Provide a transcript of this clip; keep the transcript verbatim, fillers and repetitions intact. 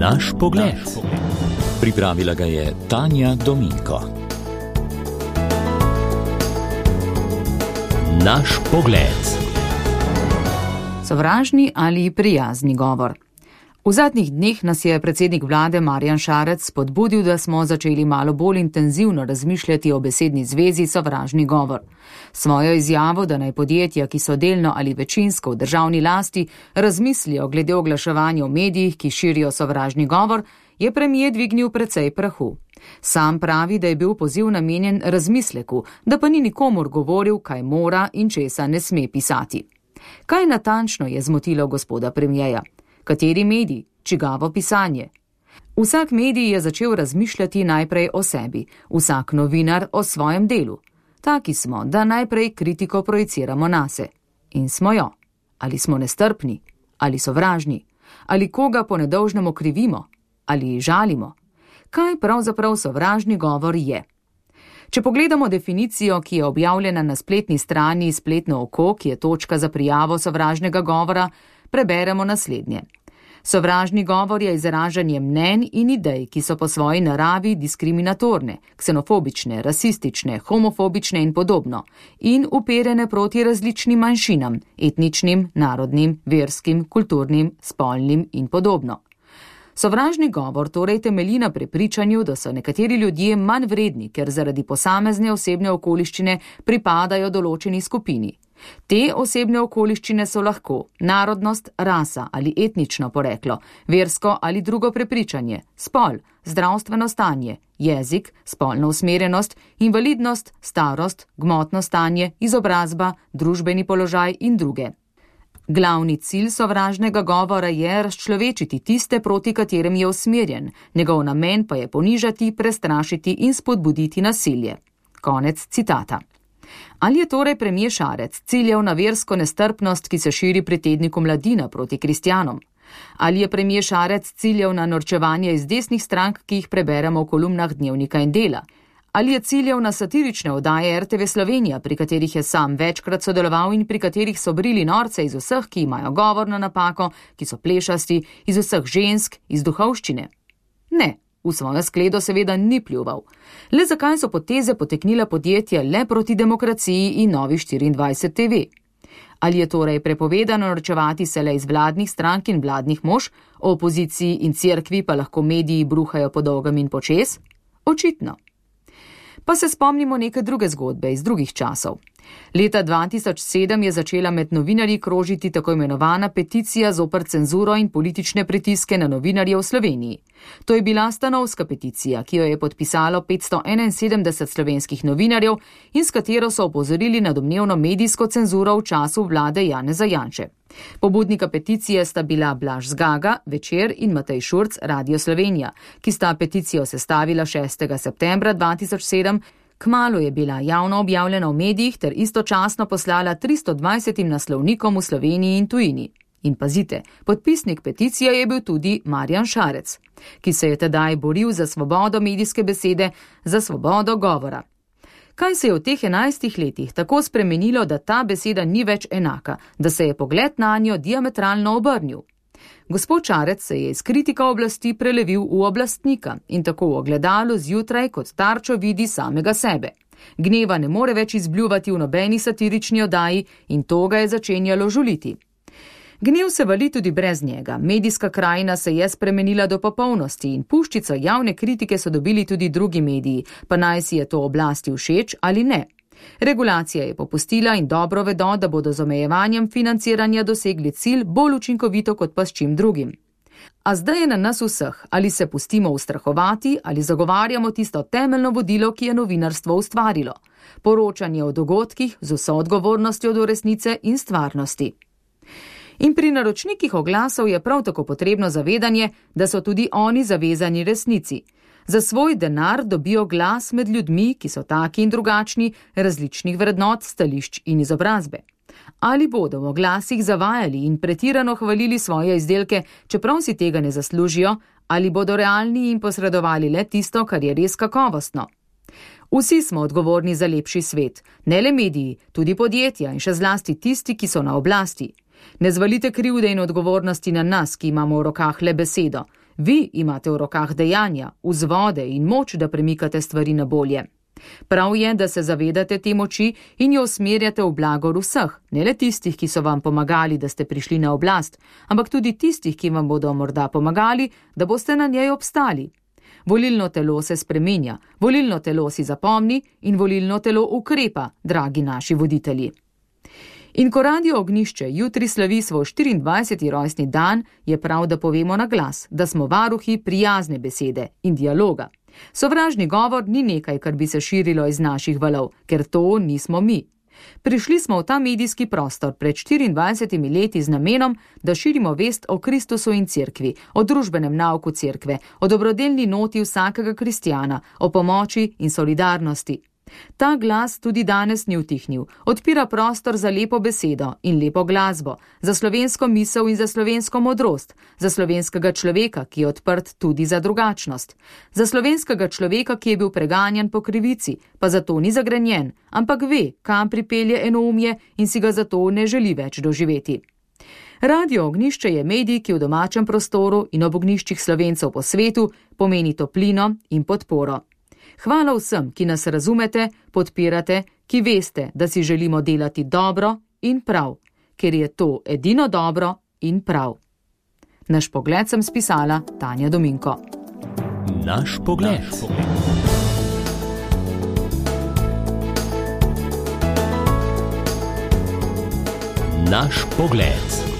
Naš pogled. Pripravila ga je Tanja Dominko. Naš pogled. Sovražni ali prijazni govor. V zadnjih dneh nas je predsednik vlade Marjan Šarec spodbudil, da smo začeli malo bolj intenzivno razmišljati o besedni zvezi sovražni govor. Svojo izjavo, da naj podjetja, ki so delno ali večinsko v državni lasti, razmislijo glede oglaševanja v medijih, ki širijo sovražni govor, je premijer dvignil precej prahu. Sam pravi, da je bil poziv namenjen razmisleku, da pa ni nikomur govoril, kaj mora in česa ne sme pisati. Kaj natančno je zmotilo gospoda premijeja? Kateri medij, čigavo pisanje? Vsak medij je začel razmišljati najprej o sebi, vsak novinar o svojem delu. Taki smo, da najprej kritiko projiciramo nase. In smo jo. Ali smo nestrpni, ali sovražni, ali koga po nedolžnem okrivimo, ali žalimo. Kaj pravzaprav sovražni govor je? Če pogledamo definicijo, ki je objavljena na spletni strani Spletno oko, ki je točka za prijavo sovražnega govora, preberemo naslednje. Sovražni govor je izražanje mnenj in idej, ki so po svoji naravi diskriminatorne, ksenofobične, rasistične, homofobične in podobno, in uperjene proti različnim manjšinam, etničnim, narodnim, verskim, kulturnim, spolnim in podobno. Sovražni govor torej temelji na prepričanju, da so nekateri ljudje manj vredni, ker zaradi posamezne osebne okoliščine pripadajo določeni skupini. Te osebne okoliščine so lahko narodnost, rasa ali etnično poreklo, versko ali drugo prepričanje, spol, zdravstveno stanje, jezik, spolna usmerjenost, invalidnost, starost, gmotno stanje, izobrazba, družbeni položaj in druge. Glavni cilj sovražnega govora je razčlovečiti tiste, proti katerim je usmerjen, njegov namen pa je ponižati, prestrašiti in spodbuditi nasilje. Konec citata. Ali je torej premijer Šarec ciljal na versko nestrpnost, ki se širi pri tedniku Mladina proti kristjanom? Ali je premijer Šarec ciljal na norčevanje iz desnih strank, ki jih preberemo v kolumnah Dnevnika in Dela? Ali je ciljal na satirične oddaje R T V Slovenija, pri katerih je sam večkrat sodeloval in pri katerih so brili norce iz vseh, ki imajo govorno napako, ki so plešasti, iz vseh žensk, iz duhovščine? Ne. V svojo skledo seveda ni pljuval. Le zakaj so poteze poteknila podjetja le proti demokraciji in Novi štiriindvajset T V? Ali je torej prepovedano norčevati se le iz vladnih strank in vladnih mož, o opoziciji in cerkvi pa lahko mediji bruhajo po dolgem in počez? Očitno. Pa se spomnimo neke druge zgodbe iz drugih časov. Leta dva tisoč sedem je začela med novinarji krožiti tako imenovana peticija zoper cenzuro in politične pritiske na novinarje v Sloveniji. To je bila stanovska peticija, ki jo je podpisalo petsto enainsedemdeset slovenskih novinarjev in s katero so opozorili na domnevno medijsko cenzuro v času vlade Janeza Janše. Pobudnika peticije sta bila Blaž Zgaga, Večer in Matej Šurc, Radio Slovenija, ki sta peticijo sestavila šestega septembra dva tisoč sedem. Kmalu je bila javno objavljena v medijih ter istočasno poslala tristo dvajsetim naslovnikom v Sloveniji in tujini. In pazite, podpisnik peticije je bil tudi Marjan Šarec, ki se je tedaj boril za svobodo medijske besede, za svobodo govora. Kaj se je v teh enajstih letih tako spremenilo, da ta beseda ni več enaka, da se je pogled nanjo diametralno obrnil? Gospod Šarec se je iz kritika oblasti prelevil v oblastnika in tako v ogledalu zjutraj kot tarčo vidi samega sebe. Gneva ne more več izbljuvati v nobeni satirični oddaji in to ga je začenjalo žuliti. Gnev se vali tudi brez njega, medijska krajina se je spremenila do popolnosti in puščico javne kritike so dobili tudi drugi mediji, pa naj si je to oblasti všeč ali ne. Regulacija je popustila in dobro vedo, da bodo z omejevanjem financiranja dosegli cilj bolj učinkovito kot pa s čim drugim. A zdaj je na nas vseh, ali se pustimo ustrahovati ali zagovarjamo tisto temeljno vodilo, ki je novinarstvo ustvarilo. Poročanje o dogodkih z vso odgovornostjo do resnice in stvarnosti. In pri naročnikih oglasov je prav tako potrebno zavedanje, da so tudi oni zavezani resnici. Za svoj denar dobijo glas med ljudmi, ki so taki in drugačni, različnih vrednot, stališč in izobrazbe. Ali bodo v oglasih zavajali in pretirano hvalili svoje izdelke, čeprav si tega ne zaslužijo, ali bodo realni in posredovali le tisto, kar je res kakovostno. Vsi smo odgovorni za lepši svet, ne le mediji, tudi podjetja in še zlasti tisti, ki so na oblasti. Ne zvalite krivde in odgovornosti na nas, ki imamo v rokah le besedo. Vi imate v rokah dejanja, vzvode in moč, da premikate stvari na bolje. Prav je, da se zavedate te moči in jo usmerjate v blagor vseh, ne le tistih, ki so vam pomagali, da ste prišli na oblast, ampak tudi tistih, ki vam bodo morda pomagali, da boste na njej obstali. Volilno telo se spreminja, volilno telo si zapomni in volilno telo ukrepa, dragi naši voditelji. In ko Radio Ognjišče jutri slavi svoj štiriindvajseti rojstni dan, je prav, da povemo na glas, da smo varuhi prijazne besede in dialoga. Sovražni govor ni nekaj, kar bi se širilo iz naših valov, ker to nismo mi. Prišli smo v ta medijski prostor pred štiriindvajsetimi leti z namenom, da širimo vest o Kristusu in cerkvi, o družbenem nauku cerkve, o dobrodelni noti vsakega kristjana, o pomoči in solidarnosti. Ta glas tudi danes ni utihnil, odpira prostor za lepo besedo in lepo glasbo, za slovensko misel in za slovensko modrost, za slovenskega človeka, ki je odprt tudi za drugačnost, za slovenskega človeka, ki je bil preganjan po krivici, pa zato ni zagrenjen, ampak ve, kam pripelje enoumje in si ga zato ne želi več doživeti. Radio Ognjišče je medij, ki v domačem prostoru in ob ognjiščih Slovencev po svetu pomeni toplino in podporo. Hvala vsem, ki nas razumete, podpirate, ki veste, da si želimo delati dobro in prav, ker je to edino dobro in prav. Naš pogled sem spisala Tanja Dominko. Naš pogled. Naš pogled.